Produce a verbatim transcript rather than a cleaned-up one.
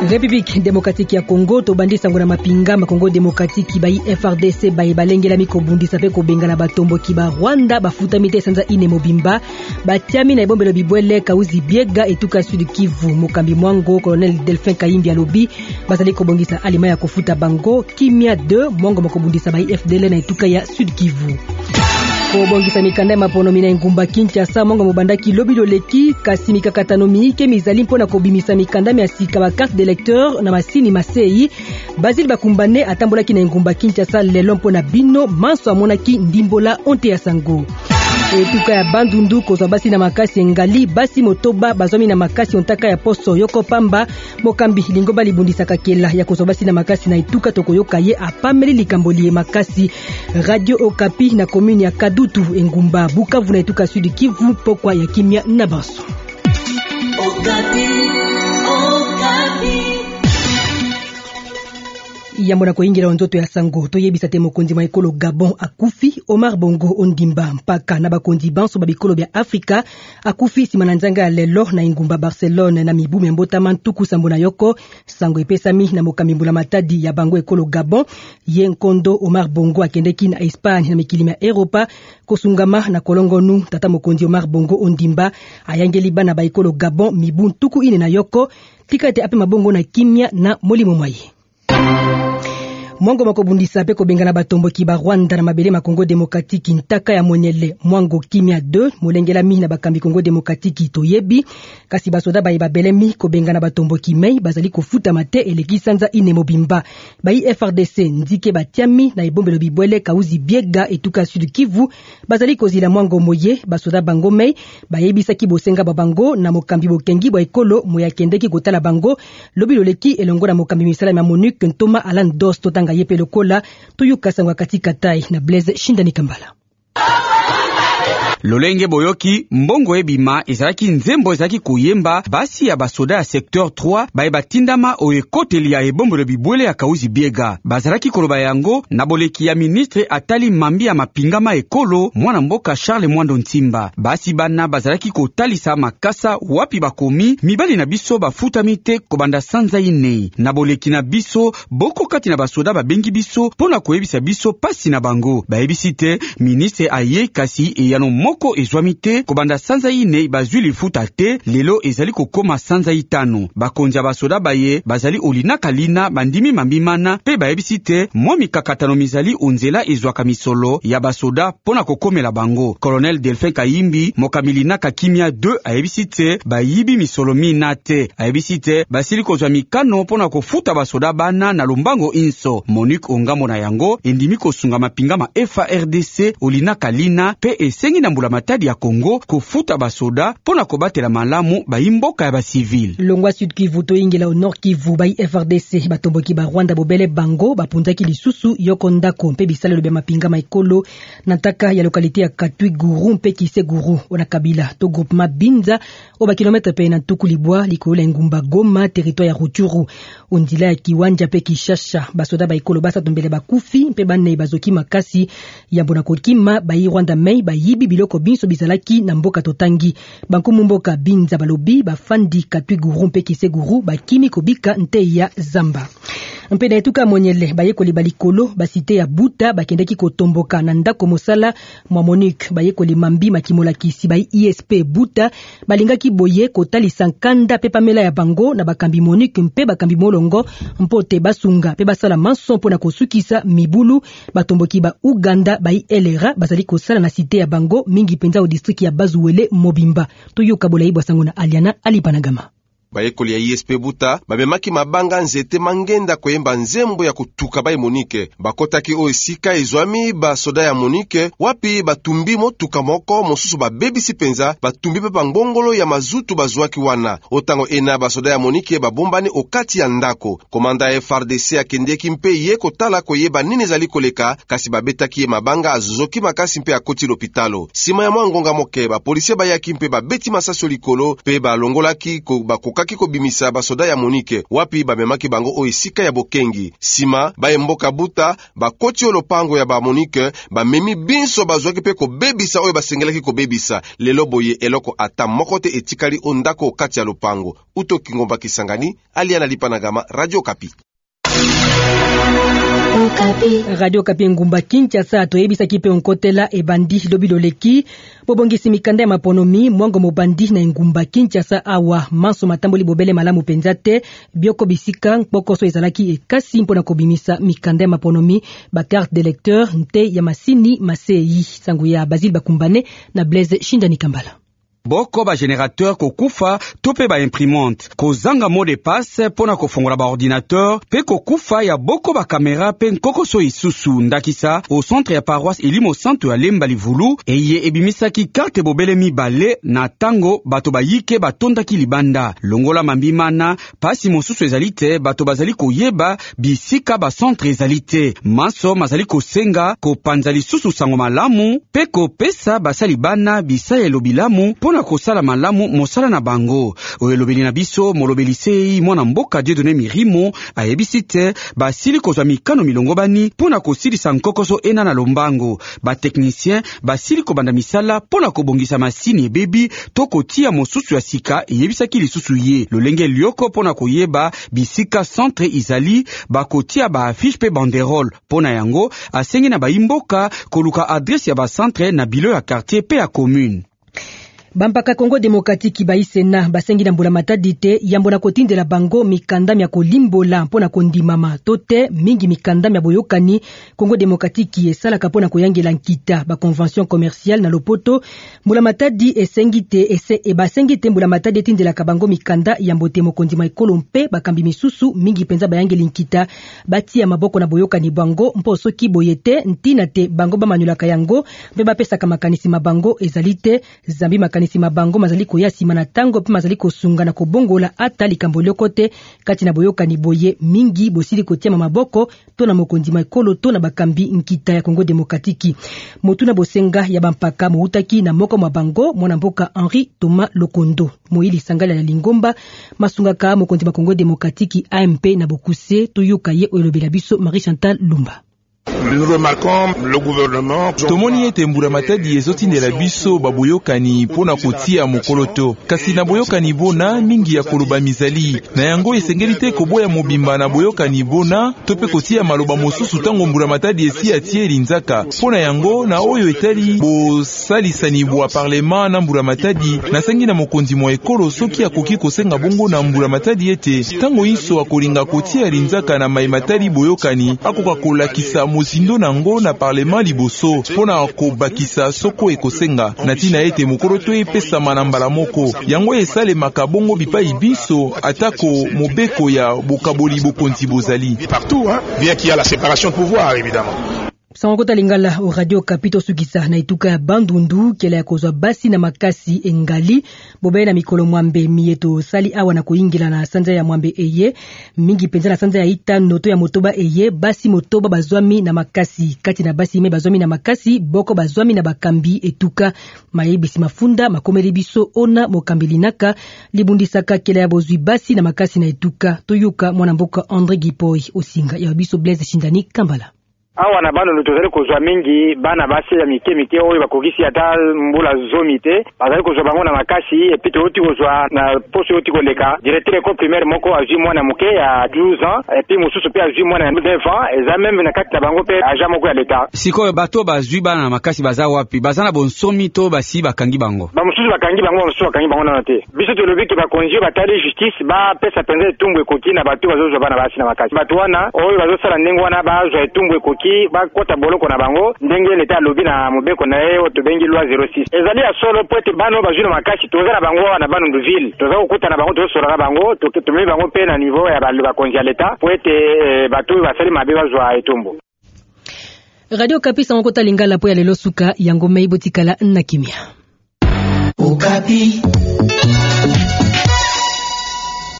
République démocratique ya Congo to bandisa ngona mapinga ma Congo démocratique ba F R D C ba balengela mikobundisa pe ko bengana batombo ki ba Rwanda bafuta mite sanza ine mobimba batiami na ibombelo bibwele kauzi biega etuka sud Kivu mokambi mwango colonel Delphin Kayimbi alobi bazali ko bongisa alima ya kofuta bango kimia deux mwango makobundisa ba F D L na etuka ya sud Kivu ko bongisa mikanda mapono mina ngumba Kinshasa mwango mobandaki lobilo leki kasi mikakatano miike mizali mpona kobimisa mikanda ya sika ba carte d'électeur na masini masei Basile Bakumbane atambolaki na ngumba Kinshasa lelo mpona bino manso amonaki ndimbola onte ya sango etuka ya bandundu kozwa basi na makasi ngali basi motoba bazomi na makasi ontaka ya poso yoko pamba mokambi lingomba libundisaka kela ya kozwa basi na makasi na etuka tokoyoka ye apameli likamboli makasi Radio Okapi na commune ya Kadutu engumba Bukavu na etuka sud Kivu pokwa ya kimia na baso Okapi Okapi Yambona ko ingira nzoto ya sango to yebisa te mokonzi ma ekolo Gabon akufi Omar Bongo Ondimba mpaka na bakonzi banso babikolo bya Afrika akufi simananzanga ya lelo na ingumba Barcelone na mibu mbota mantuku sambo na yoko sango epesami na mokamimbula matadi ya bango ekolo Gabon yenkondo Omar Bongo akendeki na Espagne na mikilima Europa kosungama na kolongonu tata mokonzi Omar Bongo Ondimba ayangeli bana ba ekolo Gabon mibu ntuku ine na yoko tikate ape mabongo na kimia na molimo mwaye Mwango makobundisa pe kobengana batombo ki ba Rwanda na mabele ma Congo démocratique ntaka ya monyele mwango kimia deux molengela mi na bakambi Congo démocratique toyebi kasi basoda ba ibabele mi kobengana batombo ki mei bazali kofuta mate eleki sanza ine mobimba ba F R D C ndike batiami na ibombelo bibwele kauzi biega etuka sud Kivu bazali kozila mwango moye basoda bango mei bayebisa ki bosenga babango na mokambi bokengi bo ekolo moya kendeki kotala bango lobilo leki elongo na mokambi misala ya Monique Ntoma Alan Dos totanga yepe lokola tuyuka sangwa katika tai na Blaise Shindani Kambala Lolenge boyoki mbongo ebima ezalaki nzembo ezalaki kuyemba basi ya basoda ya secteur trois bae batindama o ekoteli ya ebombolo bibwele ya kauzi biega bazalaki koloba yango na boleki ya ministre atali mambi ya mapingama ekolo mwana mboka Charles Mwando Ntimba basi bana bazalaki kotalisa makasa wapi bakomi mibali na biso bafuta mite kobanda sanza ine na boleki na biso boko kati na basoda babengi biso pona koyebisa biso pasi na bango baebisi te ministre aye kasi eyano moko ezwami te kobanda sanza ine bazwi lifuta te lelo ezali kokoma sanza itano bakonja basoda baye bazali olinaka lina bandimi mambimana pe bayebisi te mwa mikakatano mizali onzela ezwaka misolo ya basoda pona kokomela bango colonel Delphin Kayimbi mokamilinaka kimia deux ayebisi te bayibi misolo mina te ayebisi te basili kozwa mikano pona kofuta basoda bana na lombango inso Monique Ongamo na yango endimi kosunga mapinga ma F R D C olinaka lina pe esengi na mbula matadi ya Congo kofuta basoda pona kobatela malamu baimboka ya basivile longwa sud Kivu to ingela au nord Kivu ba F R D C batomboki ba Rwanda bobele bango bapunzaki lisusu yoko ndako mpe bisale lobe mapinga maikolo nataka ya lokalite ya Katwi Guru mpe Kise Guru ona kabila to groupement Binza oba kilometre pe na tukulibwa likola ngumba Goma territoire ya Ruchuru ondila ya Kiwanja pe Kishasha basoda baikolo basa tombele bakufi mpe banne bazoki makasi ya mbona kokima ba Rwanda mei ba yibi biloko binso bizalaki na mboka totangi banko mboka Binza balobi bafandi Katwi Guru mpe Kise Guru bakimi kobika nte ya Zamba mpena etuka monyele bayekoli balikolo basite ya Buta bakendeki kotomboka na ndako mosala mwa Monique bayekoli mambi makimola kisi ba I S P Buta balingaki boye kotalisa nkanda pe pamela ya bango na bakambi Monique mpe bakambi molongo mpote basunga pe basala manso mpona kosukisa mibulu batomboki ba Uganda ba Elera bazali kosala na site ya bango mingi penza au district ya Bazuwele Mobimba toyoka bolai bwasango na Aliana Alipanagama bayekoli ya I S P Buta bamemaki mabanga nzete mangenda koyemba nzembo ya kutuka bae Monique bakotaki o esika ezwami basoda ya Monique wapi batumbi motuka moko mosusu babebisi penza batumbi pe bangongolo ya mazutu bazwaki wana otango ena basoda ya Monique babombani okati ya ndako komanda F R D C akendeki mpe ye kotala koyeba nini ezali koleka kasi babetaki ye mabanga azozoki makasi mpe akoti lopitalo sima ya mwangonga moke ba polisie bayaki mpe babeti masasi likolo pe balongolaki ko balukaki kobimisa basoda ya Monique wapi bamemaki bango o esika ya bokengi. Sima ba mboka buta bakoti o lopango ya ba Monique bamemi binso bazwaki pe kobebisa oyo basengelaki kobebisa. Lelo boye eloko ata moko te etikali ondako kati ya lopango. Uto Kingomba Kisangani, Aliana Lipanagama, Radio Kapi. Radio Kapi Ngumba Kinshasa toyebisaki pe onkotela ebandi lobiloleki bobongisi mikanda ya maponomi mwango mobandi na Ngumba Kinshasa awa manso matamboli bobele malamu penza te bioko bisika mpokoso ezalaki ekasi mpona kobimisa mikanda ya maponomi ba carte d'électeur nte ya masini maseyi sangu ya Basile Bakumbane na Blaise Shindani Kambala. Boko ba générateur ko kufa tope ba imprimante ko zanga mot de passe pona ko fongola ba ordinateur pe ko kufa ya boko ba caméra pe nkoko so isusu ndakisa au centre ya paroisse elimo centre ya Lemba Livulu eye ebimisaki carte bobele mi bale na tango bato ba yike batondaki libanda longola mambimana pasi mosusu ezalite bato bazali ko yeba bisika ba centre ezalite maso mazali ko senga ko panzali susu sango malamu pe ko pesa basali bana bisaye lobilamu pona kosala malamu mosala na bango oyelobeli na biso molobelisei mwana mboka Dieudonné Mirimo ayebisite basili kozwa mikano milongo bani pona kosilisa nkokoso ena na lombango ba technicien basili kobanda misala pona kobongisa masini ebebi to kotia mosusu ya sika eyebisaki lisusu ye lolenge lioko pona koyeba bisika centre izali bakotia ba affiche pe banderole pona yango asengi na baimboka koluka adresse ya ba centre na bilo ya quartier pe ya commune. Bampaka Congo Démocratique baisena basengi na mbula matadi te yambo na kotindela bango mikanda mya kolimbola mpona kondimama tote mingi mikanda mya boyokani Congo Démocratique esalaka mpona koyangela nkita ba convention commerciale na lopoto mbula matadi esengi te ese e basengi te mbula matadi etindela bango mikanda yambo te mokonzi maikolo mpe bakambi misusu mingi penza bayangeli nkita batia maboko na boyokani bango mpo soki boyete ntina te bango bamanulaka yango mpe bapesaka makanisi mabango ezalite zambi makanisi mabango mazali koya sima na tango pe mazali kosunga na kobongola ata likambo lokote kati na boyokani boye mingi bosili kotia maboko to na mokonzi maikolo to na bakambi nkita ya Congo Démocratique motuna bosenga ya bampaka moutaki na moko mabango mwana mboka Henri Thomas Lokondo moili sangala ya Lingomba masungaka mokonzi ma Congo Démocratique A M P na bokuse toyoka ye oyelobela biso Marie Chantal Lumba. Nous remarquons le gouvernement tomoni ete mbula matadi ezotindela biso baboyokani pona kotia mokoloto kasi na boyokani bona mingi ya koloba mizali na yango esengeli te koboya mobimba na boyokani bona tope kotia maloba mosusu tango mbula matadi esi atie linzaka pona yango na oyo etali bosalisani bwa parlement na mbula matadi nasengi na mokonzi mwa ekolo soki akoki kosenga bongo na mbula matadi ete tango inso akolinga kotia linzaka na mai matadi boyokani akoka kolakisa mozindo nango na parlement liboso pona kobakisa soko ekosenga natina ete mokoloto epesama na mbala moko yango esalemaka bongo bipai biso atako mobeko ya bokaboli bokonzi bozali partout hein bien qu'il y a la séparation de pouvoir évidemment. Sangokota lingala o Radio Kapito sukisa na ituka ya bandundu kela ya kozwa basi na makasi engali bobe na mikolo mwambe mieto sali awa na koingila na sanza ya mwambe eye mingi penza na sanza ya ita noto ya motoba eye basi motoba bazwami na makasi kati na basi me bazwami na makasi boko bazwami na bakambi etuka mayebisi mafunda makomeli biso ona mokambilinaka libundisaka kela ya bozwi basi na makasi na etuka toyuka mwana mboka André Gipoy osinga ya biso Blaise Shindani Kambala. Awa na bano lutozali kozwa mingi bana basi ya mike mike oyo bakokisi ata mbula zomi te bazali kozwa bango na makasi epi toyoti kozwa na poso yoti koleka directeur école primaire moko azwi mwana moke ya douze ans epi mosusu pe azwi mwana ya neuf ans eza meme na kati na bango pe aja moko ya leta sikoyo bato bazwi bana na makasi baza wapi baza na bonsomi to basi bakangi bango bamosusu bakangi bango bamosusu bakangi bango nano te biso tolobi ke bakonzi batali justice bapesa penza etumbu ekoki na bato bazozwa bana basi na makasi bato wana oyo bazosala ndenge wana bazwa etumbu ekoki ba kota boloko na bango ndenge leta lobi na mobeko na ye otobengi loi zéro six ezali ya solo poete bano bazwi na makasi toza na bango na bano de ville toza kokuta na bango tozosola na bango tomemi bango pe na niveau ya bakonzi ya leta poete bato basali mabe bazwa etumbu. Radio Kapi Sangokota lingala po ya lelo suka yango mei botikala na kimia. Okapi.